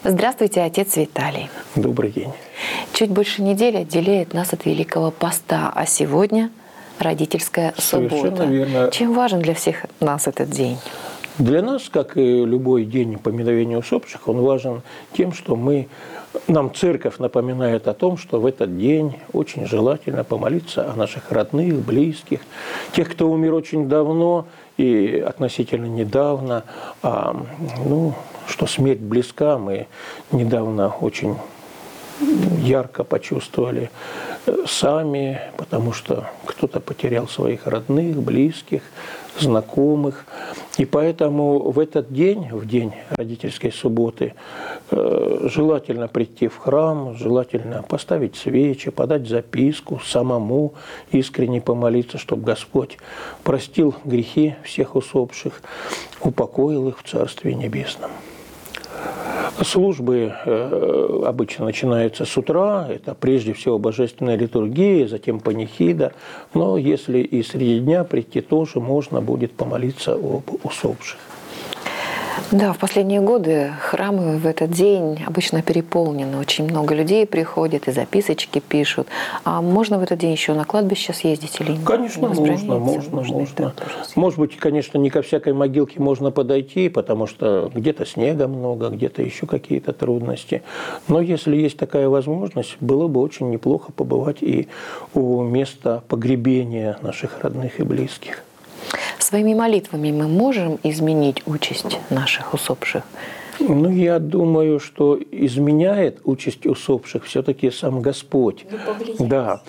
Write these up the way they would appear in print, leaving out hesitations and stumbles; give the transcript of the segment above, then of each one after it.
Здравствуйте, отец Виталий. Добрый день. Чуть больше недели отделяет нас от Великого Поста, а сегодня родительская суббота. Совершенно верно. Чем важен для всех нас этот день? Для нас, как и любой день поминовения усопших, он важен тем, что нам церковь напоминает о том, что в этот день очень желательно помолиться о наших родных, близких, тех, кто умер очень давно и относительно недавно, что смерть близка, мы недавно очень ярко почувствовали сами, потому что кто-то потерял своих родных, близких, знакомых. И поэтому в этот день, в день родительской субботы, желательно прийти в храм, желательно поставить свечи, подать записку, самому искренне помолиться, чтобы Господь простил грехи всех усопших, упокоил их в Царстве Небесном. Службы обычно начинаются с утра, это прежде всего божественная литургия, затем панихида, но если и среди дня прийти, тоже можно будет помолиться об усопших. Да, в последние годы храмы в этот день обычно переполнены. Очень много людей приходят и записочки пишут. А можно в этот день еще на кладбище съездить или нет? Конечно, можно. Может быть, конечно, не ко всякой могилке можно подойти, потому что где-то снега много, где-то еще какие-то трудности. Но если есть такая возможность, было бы очень неплохо побывать и у места погребения наших родных и близких. Своими молитвами мы можем изменить участь наших усопших? Я думаю, что изменяет участь усопших все-таки сам Господь. Да.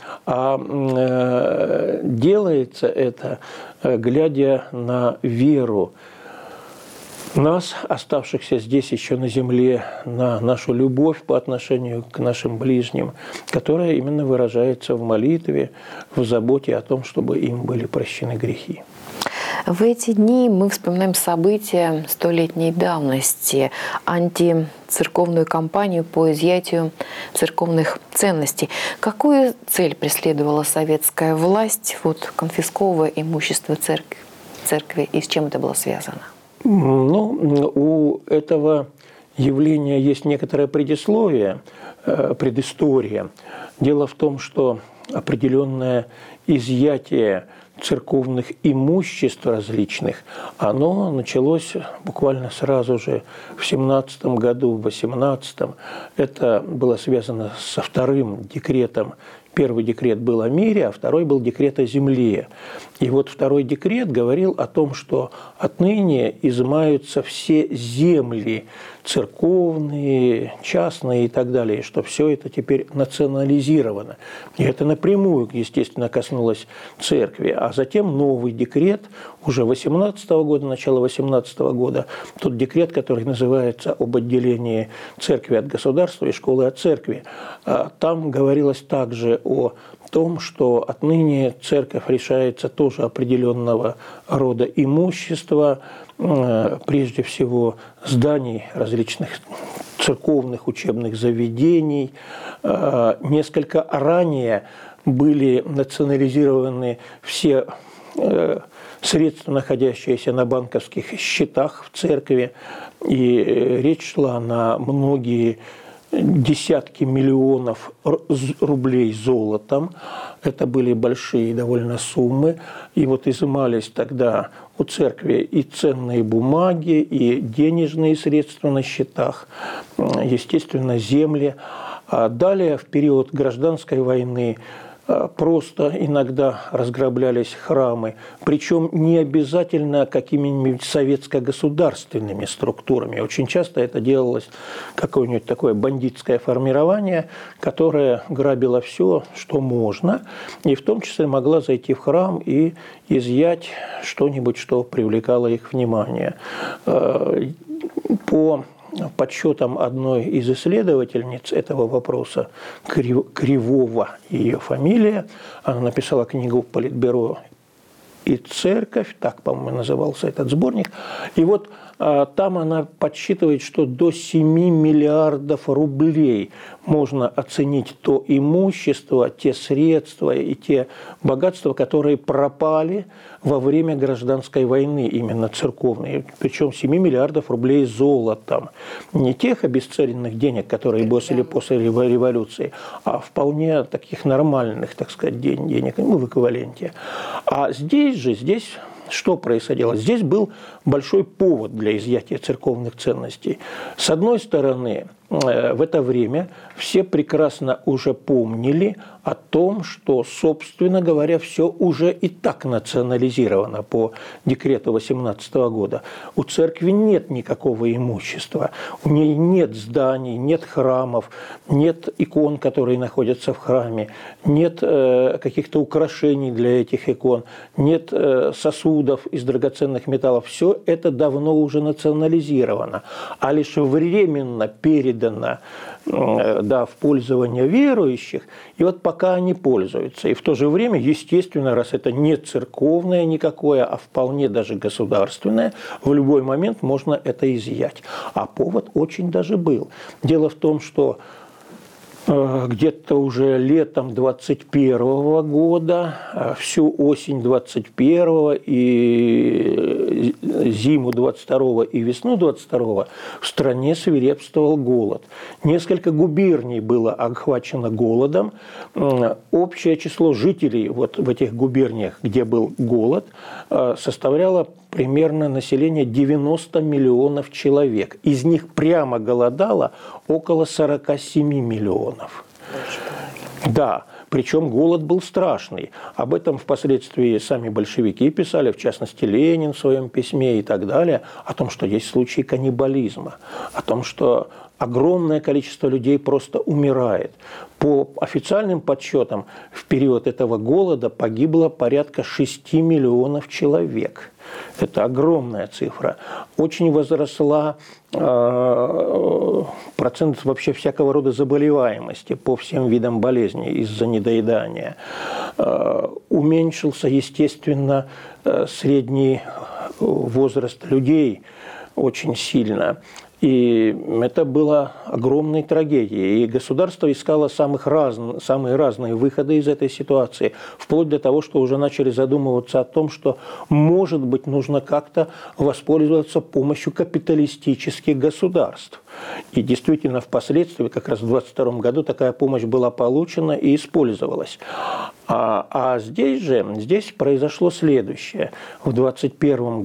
А делается это, глядя на веру нас, оставшихся здесь еще на земле, на нашу любовь по отношению к нашим ближним, которая именно выражается в молитве, в заботе о том, чтобы им были прощены грехи. В эти дни мы вспоминаем события столетней давности, антицерковную кампанию по изъятию церковных ценностей. Какую цель преследовала советская власть, конфисковывая имущество церкви, и с чем это было связано? У этого явления есть некоторое предисловие, предыстория. Дело в том, что определенное изъятие церковных имуществ различных, оно началось буквально сразу же в 17 году, в 18-м. Это было связано со вторым декретом. Первый декрет был о мире, а второй был декрет о земле. И второй декрет говорил о том, что отныне изымаются все земли церковные, частные и так далее, что все это теперь национализировано. И это напрямую, естественно, коснулось церкви. А затем новый декрет уже 18-го года, начало 18-го года, тот декрет, который называется «Об отделении церкви от государства и школы от церкви». Там говорилось также о том, что отныне церковь лишается тоже определенного рода имущества, прежде всего зданий различных церковных учебных заведений. Несколько ранее были национализированы все средства, находящиеся на банковских счетах в церкви, и речь шла на многие десятки миллионов рублей золотом. Это были большие довольно суммы. И изымались тогда у церкви и ценные бумаги, и денежные средства на счетах, естественно, земли. А далее, в период гражданской войны, просто иногда разграблялись храмы, причем не обязательно какими-нибудь советско-государственными структурами. Очень часто это делалось какое-нибудь такое бандитское формирование, которое грабило все, что можно, и в том числе могла зайти в храм и изъять что-нибудь, что привлекало их внимание. По подсчетам одной из исследовательниц этого вопроса, Кривова ее фамилия, она написала книгу «Политбюро и церковь», так, по-моему, назывался этот сборник. И вот там она подсчитывает, что до 7 миллиардов рублей можно оценить то имущество, те средства и те богатства, которые пропали во время гражданской войны, именно церковной. Причем 7 миллиардов рублей золотом. Не тех обесцененных денег, которые были после революции, а вполне таких нормальных, так сказать, денег, в эквиваленте. А здесь что происходило? Здесь был большой повод для изъятия церковных ценностей. С одной стороны, в это время все прекрасно уже помнили о том, что, собственно говоря, все уже и так национализировано по декрету 18 года. У церкви нет никакого имущества, у нее нет зданий, нет храмов, нет икон, которые находятся в храме, нет каких-то украшений для этих икон, нет сосудов из драгоценных металлов. Все это давно уже национализировано, а лишь временно передано в пользование верующих, и вот пока они пользуются. И в то же время, естественно, раз это не церковное никакое, а вполне даже государственное, в любой момент можно это изъять. А повод очень даже был. Дело в том, что где-то уже летом 21 года, всю осень 21 и зиму 22 и весну 22 в стране свирепствовал голод. Несколько губерний было охвачено голодом. Общее число жителей вот в этих губерниях, где был голод, составляло примерно население 90 миллионов человек. Из них прямо голодало около 47 миллионов. Да, причем голод был страшный. Об этом впоследствии сами большевики писали, в частности Ленин в своем письме и так далее, о том, что есть случаи каннибализма, о том, что огромное количество людей просто умирает. По официальным подсчетам, в период этого голода погибло порядка 6 миллионов человек. Это огромная цифра. Очень возросла процент вообще всякого рода заболеваемости по всем видам болезней из-за недоедания. Уменьшился, естественно, средний возраст людей очень сильно. И это было огромной трагедией. И государство искало самые разные выходы из этой ситуации, вплоть до того, что уже начали задумываться о том, что, может быть, нужно как-то воспользоваться помощью капиталистических государств. И действительно, впоследствии, как раз в 1922 году, такая помощь была получена и использовалась. А здесь произошло следующее. В 1921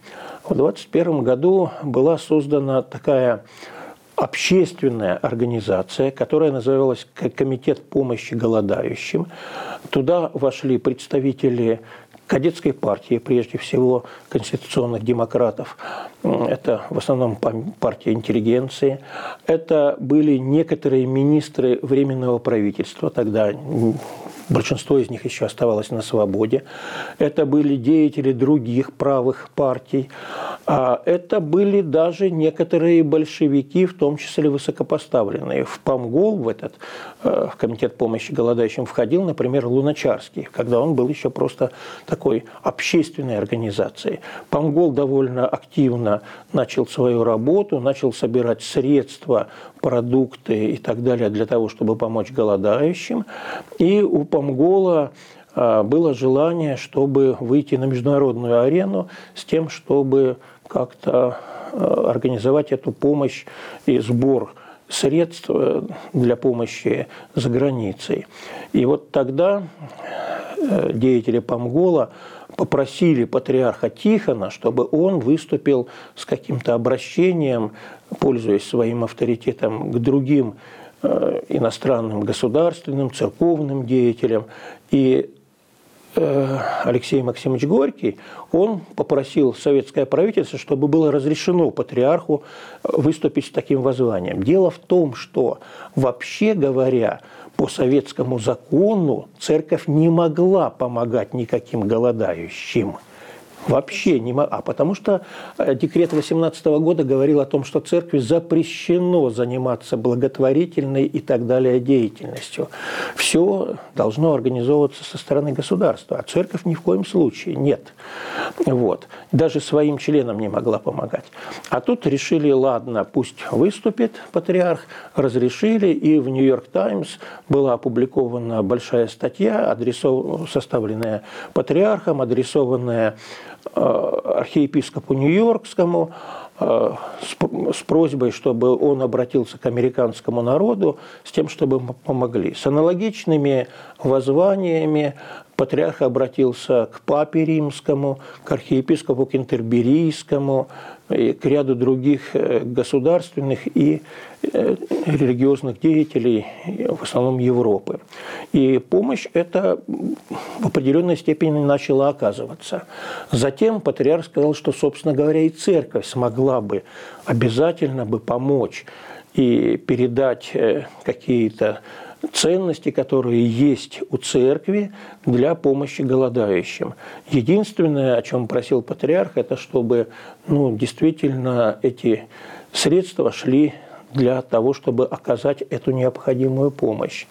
году была создана такая общественная организация, которая называлась «Комитет помощи голодающим». Туда вошли представители кадетской партии, прежде всего конституционных демократов. Это в основном партия интеллигенции. Это были некоторые министры Временного правительства, тогда большинство из них еще оставалось на свободе. Это были деятели других правых партий. Это были даже некоторые большевики, в том числе высокопоставленные. В Помгол, в комитет помощи голодающим, входил, например, Луначарский, когда он был еще просто такой общественной организацией. Помгол довольно активно начал свою работу, начал собирать средства, продукты и так далее для того, чтобы помочь голодающим. И у Помгола было желание, чтобы выйти на международную арену с тем, чтобы как-то организовать эту помощь и сбор средств для помощи за границей. И вот тогда деятели Помгола попросили патриарха Тихона, чтобы он выступил с каким-то обращением, пользуясь своим авторитетом, к другим иностранным государственным, церковным деятелям. И Алексей Максимович Горький, он попросил советское правительство, чтобы было разрешено патриарху выступить с таким воззванием. Дело в том, что, вообще говоря, по советскому закону церковь не могла помогать никаким голодающим. Вообще не могла. Потому что декрет 18 года говорил о том, что церкви запрещено заниматься благотворительной и так далее деятельностью. Все должно организовываться со стороны государства, а церковь ни в коем случае нет. Вот. Даже своим членам не могла помогать. А тут решили, ладно, пусть выступит патриарх, разрешили, и в «Нью-Йорк Таймс» была опубликована большая статья, составленная патриархом, адресованная архиепископу Нью-Йоркскому с просьбой, чтобы он обратился к американскому народу с тем, чтобы ему помогли. С аналогичными воззваниями патриарх обратился к папе римскому, к архиепископу кентерберийскому, и к ряду других государственных и религиозных деятелей, в основном Европы. И помощь эта в определенной степени начала оказываться. Затем патриарх сказал, что, собственно говоря, и церковь смогла бы, обязательно бы помочь и передать какие-то ценности, которые есть у церкви для помощи голодающим. Единственное, о чем просил патриарх, это чтобы действительно эти средства шли для того, чтобы оказать эту необходимую помощь.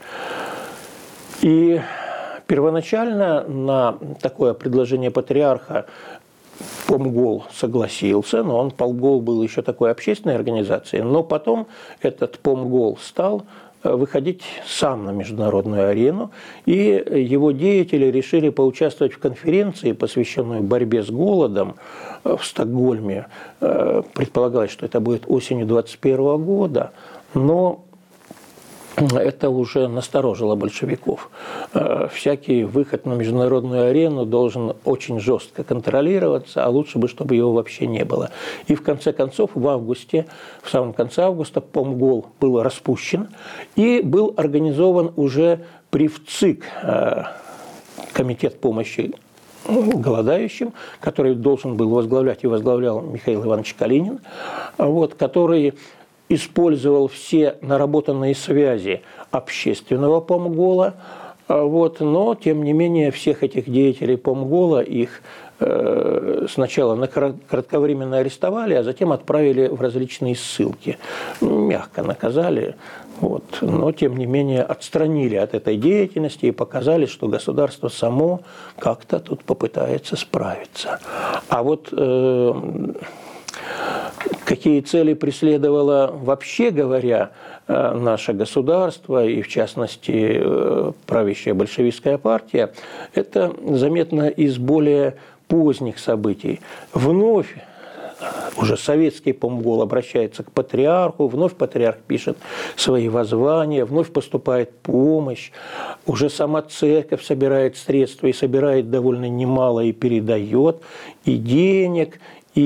И первоначально на такое предложение патриарха Помгол согласился, но Помгол был еще такой общественной организацией, но потом этот Помгол стал выходить сам на международную арену, и его деятели решили поучаствовать в конференции, посвященной борьбе с голодом в Стокгольме. Предполагалось, что это будет осенью 2021 года, но это уже насторожило большевиков. Всякий выход на международную арену должен очень жестко контролироваться, а лучше бы, чтобы его вообще не было. И в конце концов, в самом конце августа, Помгол был распущен и был организован уже при ВЦИК, комитет помощи голодающим, который должен был возглавлять и возглавлял Михаил Иванович Калинин, который использовал все наработанные связи общественного Помгола, но, тем не менее, всех этих деятелей Помгола их сначала кратковременно арестовали, а затем отправили в различные ссылки. Мягко наказали, но, тем не менее, отстранили от этой деятельности и показали, что государство само как-то тут попытается справиться. А какие цели преследовало, вообще говоря, наше государство и, в частности, правящая большевистская партия, это заметно из более поздних событий. Вновь уже советский Помгол обращается к патриарху, вновь патриарх пишет свои воззвания, вновь поступает помощь, уже сама церковь собирает средства и собирает довольно немало и передает и денег,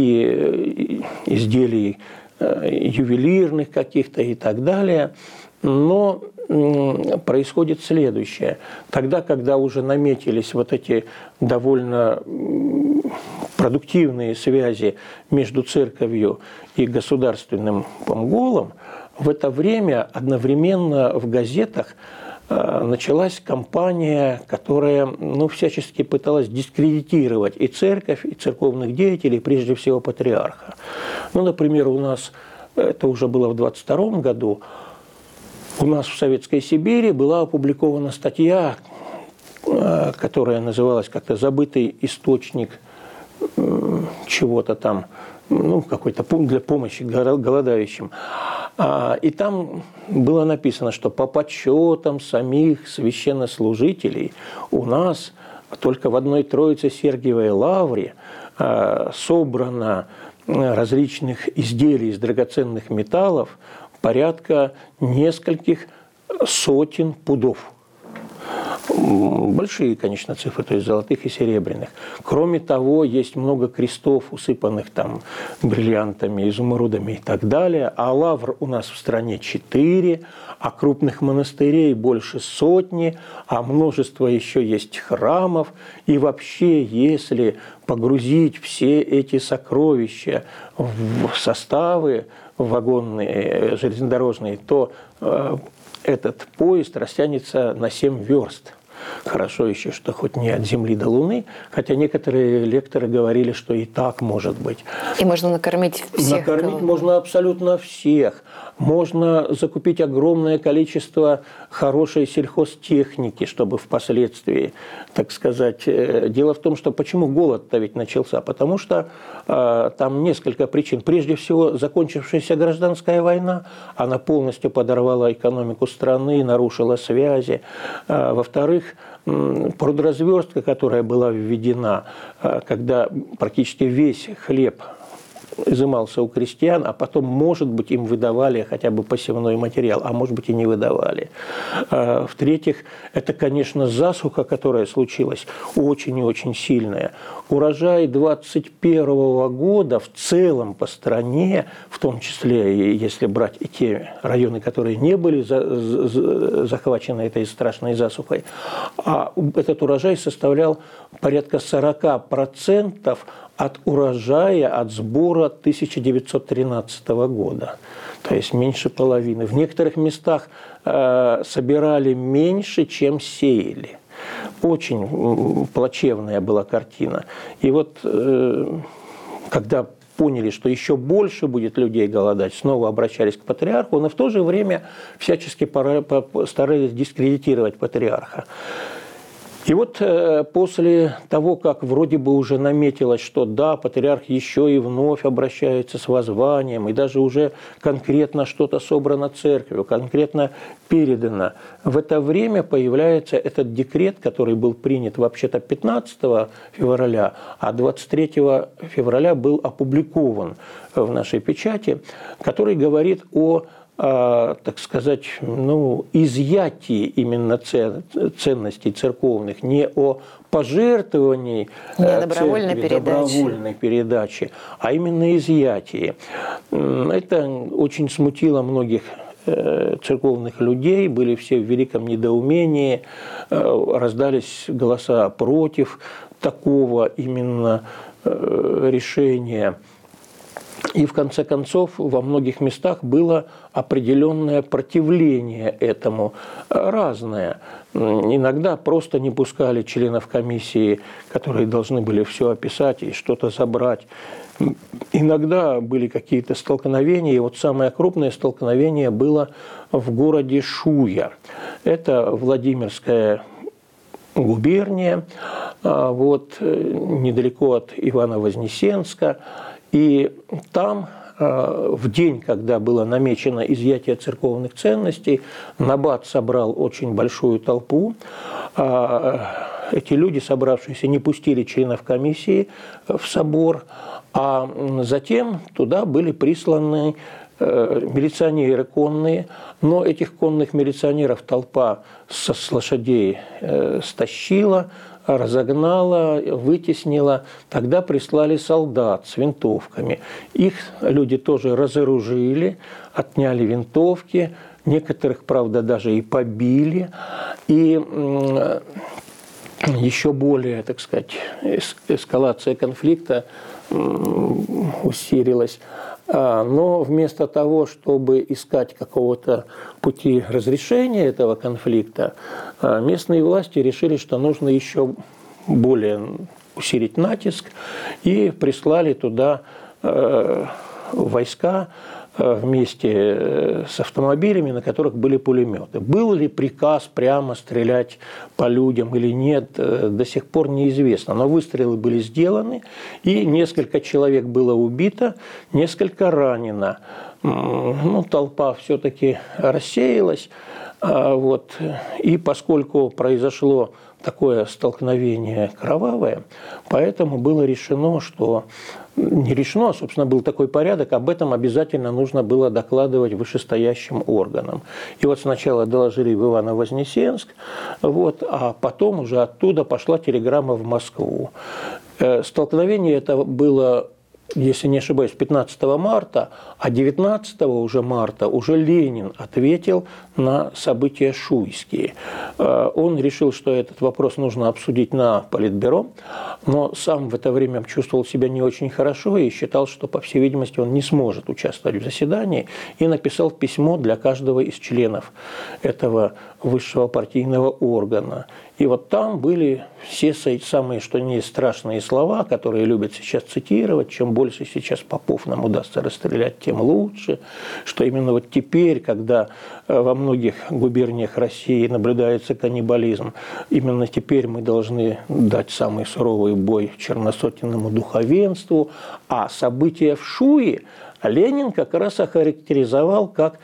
и изделий ювелирных каких-то и так далее. Но происходит следующее. Тогда, когда уже наметились эти довольно продуктивные связи между церковью и государственным Помголом, в это время одновременно в газетах началась кампания, которая всячески пыталась дискредитировать и церковь, и церковных деятелей, прежде всего патриарха. Например, у нас, это уже было в 1922 году, у нас в Советской Сибири была опубликована статья, которая называлась как-то «Забытый источник чего-то там», какой-то пункт для помощи голодающим. И там было написано, что по подсчетам самих священнослужителей у нас только в одной Троице-Сергиевой лавре собрано различных изделий из драгоценных металлов порядка нескольких сотен пудов. Большие, конечно, цифры, то есть золотых и серебряных. Кроме того, есть много крестов, усыпанных там бриллиантами, изумрудами и так далее. А лавр у нас в стране 4, а крупных монастырей больше сотни, а множество еще есть храмов. И вообще, если погрузить все эти сокровища в составы вагонные, железнодорожные, то этот поезд растянется на 7 верст. Хорошо еще, что хоть не от Земли до Луны, хотя некоторые лекторы говорили, что и так может быть. И можно накормить всех. Накормить можно абсолютно всех. Можно закупить огромное количество хорошей сельхозтехники, чтобы впоследствии, так сказать... Дело в том, что почему голод-то ведь начался? Потому что там несколько причин. Прежде всего, закончившаяся гражданская война, она полностью подорвала экономику страны, нарушила связи. Во-вторых, продразверстка, которая была введена, когда практически весь хлеб изымался у крестьян, а потом, может быть, им выдавали хотя бы посевной материал, а может быть и не выдавали. В-третьих, это, конечно, засуха, которая случилась, очень и очень сильная. Урожай 2021 года в целом по стране, в том числе, если брать и те районы, которые не были захвачены этой страшной засухой, а этот урожай составлял порядка 40% от урожая, от сбора 1913 года. То есть меньше половины. В некоторых местах собирали меньше, чем сеяли. Очень плачевная была картина. И вот когда поняли, что еще больше будет людей голодать, снова обращались к патриарху, но в то же время всячески старались дискредитировать патриарха. И вот после того, как вроде бы уже наметилось, что да, патриарх еще и вновь обращается с воззванием, и даже уже конкретно что-то собрано церковью, конкретно передано, в это время появляется этот декрет, который был принят вообще-то 15 февраля, а 23 февраля был опубликован в нашей печати, который говорит о, так сказать, изъятии именно ценностей церковных, не о пожертвовании добровольной передачи, а именно изъятии. Это очень смутило многих церковных людей, были все в великом недоумении, раздались голоса против такого именно решения. И в конце концов во многих местах было определенное противление этому, разное. Иногда просто не пускали членов комиссии, которые должны были все описать и что-то забрать. Иногда были какие-то столкновения, и вот самое крупное столкновение было в городе Шуя. Это Владимирская губерния, вот, недалеко от Ивано-Вознесенска. И там в день, когда было намечено изъятие церковных ценностей, набат собрал очень большую толпу. Эти люди, собравшиеся, не пустили членов комиссии в собор, а затем туда были присланы милиционеры конные, но этих конных милиционеров толпа с лошадей стащила, разогнала, вытеснила. Тогда прислали солдат с винтовками. Их люди тоже разоружили, отняли винтовки, некоторых, правда, даже и побили. И еще более, так сказать, эскалация конфликта усилилась. Но вместо того, чтобы искать какого-то пути разрешения этого конфликта, местные власти решили, что нужно еще более усилить натиск, и прислали туда войска вместе с автомобилями, на которых были пулеметы. Был ли приказ прямо стрелять по людям или нет, до сих пор неизвестно. Но выстрелы были сделаны, и несколько человек было убито, несколько ранено. Толпа все-таки рассеялась. Вот. И поскольку произошло такое столкновение кровавое, поэтому было решено, что... Не решено, а, собственно, был такой порядок, об этом обязательно нужно было докладывать вышестоящим органам. И вот сначала доложили в Ивано-Вознесенск, вот, а потом уже оттуда пошла телеграмма в Москву. Столкновение это было, если не ошибаюсь, 15 марта, а 19 уже марта уже Ленин ответил на события шуйские. Он решил, что этот вопрос нужно обсудить на Политбюро, но сам в это время чувствовал себя не очень хорошо и считал, что, по всей видимости, он не сможет участвовать в заседании, и написал письмо для каждого из членов этого высшего партийного органа. И вот там были все самые, что ни есть, страшные слова, которые любят сейчас цитировать. Чем больше сейчас попов нам удастся расстрелять, тем лучше. Что именно вот теперь, когда во многих губерниях России наблюдается каннибализм, именно теперь мы должны дать самый суровый бой черносотенному духовенству. А события в Шуе Ленин как раз охарактеризовал как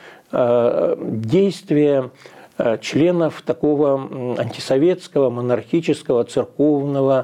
действие членов такого антисоветского, монархического, церковного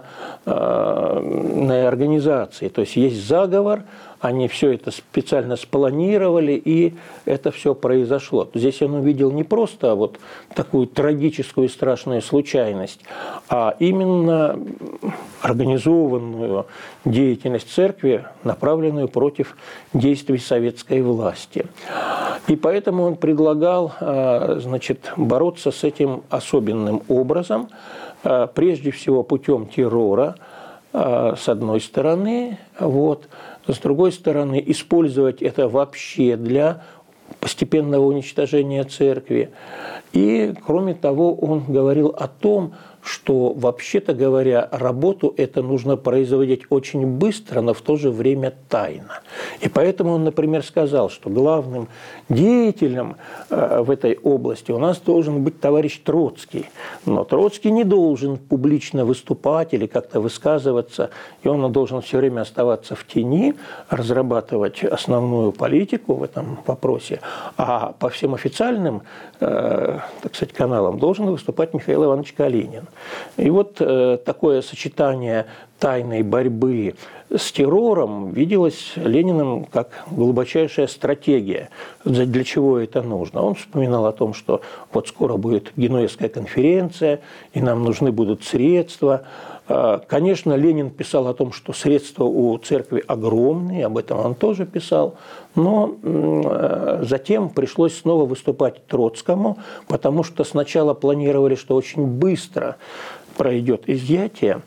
организации. То есть есть заговор, они все это специально спланировали, и это все произошло. Здесь он увидел не просто вот такую трагическую и страшную случайность, а именно организованную деятельность церкви, направленную против действий советской власти. И поэтому он предлагал, значит, бороться с этим особенным образом, прежде всего путем террора, с одной стороны, вот, с другой стороны, использовать это вообще для постепенного уничтожения церкви. И, кроме того, он говорил о том, что, вообще-то говоря, работу это нужно производить очень быстро, но в то же время тайно. И поэтому он, например, сказал, что главным деятелем в этой области у нас должен быть товарищ Троцкий. Но Троцкий не должен публично выступать или как-то высказываться, и он должен все время оставаться в тени, разрабатывать основную политику в этом вопросе. А по всем официальным, так сказать, каналам должен выступать Михаил Иванович Калинин. И вот такое сочетание тайной борьбы с террором виделось Лениным как глубочайшая стратегия. Для чего это нужно? Он вспоминал о том, что вот скоро будет Генуэзская конференция, и нам нужны будут средства. Конечно, Ленин писал о том, что средства у церкви огромные, об этом он тоже писал, но затем пришлось снова выступать Троцкому, потому что сначала планировали, что очень быстро пройдет изъятие,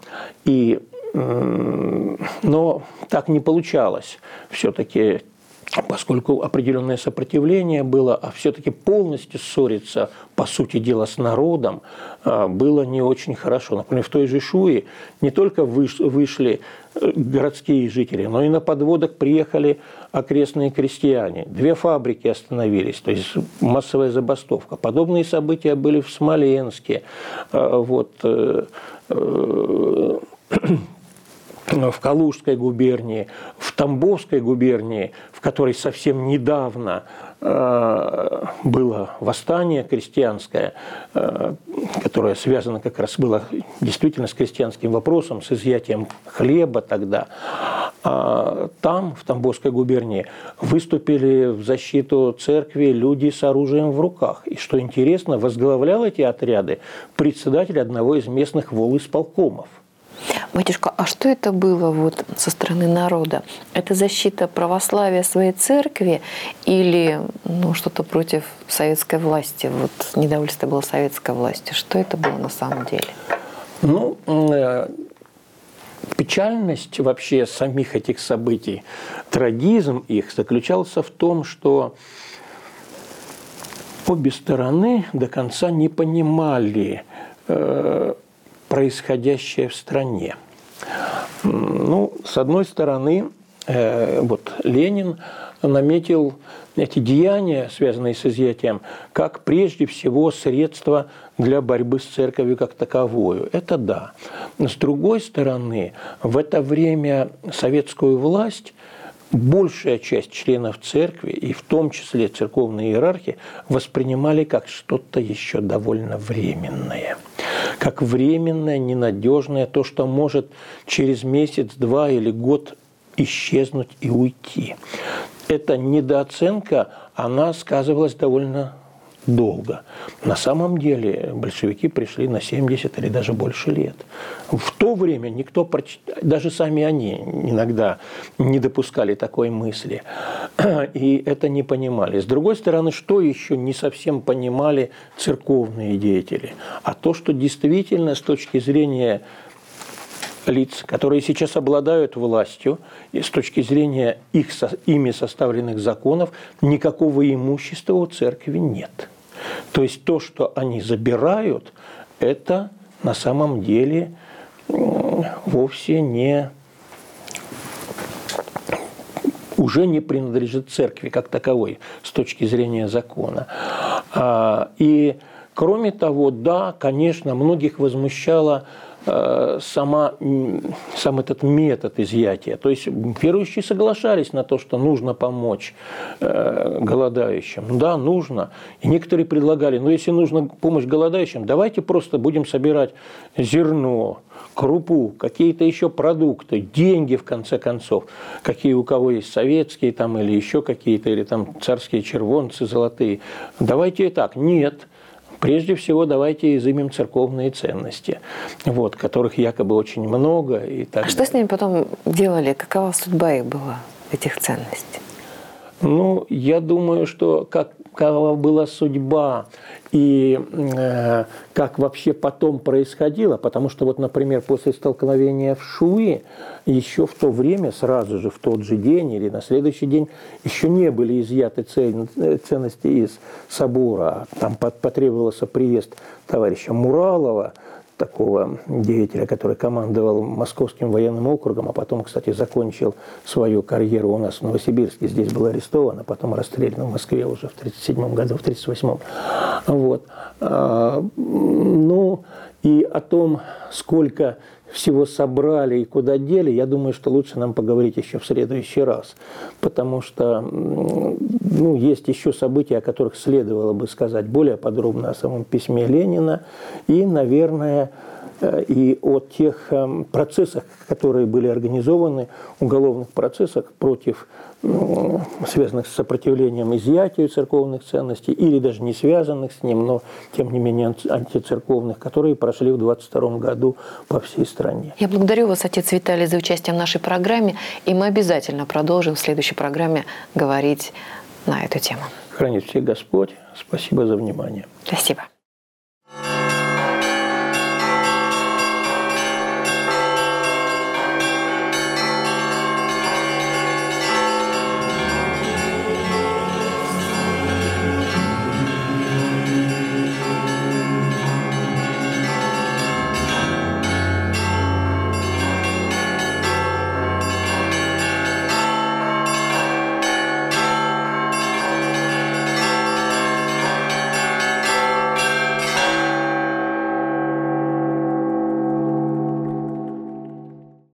но так не получалось. Все-таки, поскольку определенное сопротивление было, а все-таки полностью ссориться, по сути дела, с народом было не очень хорошо. Например, в той же Шуе не только вышли городские жители, но и на подводах приехали окрестные крестьяне. 2 фабрики остановились, то есть массовая забастовка. Подобные события были в Смоленске, в Калужской губернии, в Тамбовской губернии, в которой совсем недавно было восстание крестьянское, которое связано как раз было действительно с крестьянским вопросом, с изъятием хлеба тогда. Там, в Тамбовской губернии, выступили в защиту церкви люди с оружием в руках. И, что интересно, возглавлял эти отряды председатель одного из местных волисполкомов. Батюшка, а что это было вот со стороны народа? Это защита православия своей церкви или что-то против советской власти? Вот недовольство было советской властью. Что это было на самом деле? Печальность вообще самих этих событий, трагизм их заключался в том, что обе стороны до конца не понимали происходящее в стране. С одной стороны, Ленин наметил эти деяния, связанные с изъятием, как прежде всего средство для борьбы с церковью как таковую. Это да. С другой стороны, в это время советскую власть большая часть членов церкви, и в том числе церковные иерархи, воспринимали как что-то еще довольно временное. Как временное, ненадежное, то, что может через месяц, 2 или год исчезнуть и уйти. Эта недооценка, она сказывалась довольно долго. На самом деле большевики пришли на 70 или даже больше лет. В то время никто, даже сами они иногда не допускали такой мысли. И это не понимали. С другой стороны, что еще не совсем понимали церковные деятели? А то, что действительно с точки зрения лиц, которые сейчас обладают властью, и с точки зрения ими составленных законов, никакого имущества у церкви нет. То есть то, что они забирают, это на самом деле вовсе уже не принадлежит церкви как таковой с точки зрения закона. И кроме того, да, конечно, многих возмущало сам этот метод изъятия. То есть верующие соглашались на то, что нужно помочь голодающим. Да, нужно. И некоторые предлагали, но если нужна помощь голодающим, давайте просто будем собирать зерно, крупу, какие-то еще продукты, деньги, в конце концов, какие у кого есть советские там, или еще какие-то, или там царские червонцы золотые. Давайте и так. Нет. Прежде всего, давайте изымем церковные ценности, вот, которых якобы очень много. И так далее. Что с ними потом делали? Какова судьба их была, этих ценностей? Ну, я думаю, что какова была судьба и как вообще потом происходило, потому что, вот, например, после столкновения в Шуе, еще в то время, сразу же в тот же день или на следующий день, еще не были изъяты ценности из собора. Там потребовался приезд товарища Муралова, такого деятеля, который командовал Московским военным округом, а потом, кстати, закончил свою карьеру у нас в Новосибирске. Здесь был арестован, а потом расстрелян в Москве уже в 1937 году, в 1938. Вот. Ну, и о том, сколько всего собрали и куда дели, я думаю, что лучше нам поговорить еще в следующий раз. Потому что есть еще события, о которых следовало бы сказать более подробно о самом письме Ленина и, наверное, и о тех процессах, которые были организованы, уголовных процессах против связанных с сопротивлением изъятию церковных ценностей или даже не связанных с ним, но тем не менее антицерковных, которые прошли в 1922 году по всей стране. Я благодарю вас, отец Виталий, за участие в нашей программе, и мы обязательно продолжим в следующей программе говорить на эту тему. Хранит всех Господь. Спасибо за внимание. Спасибо.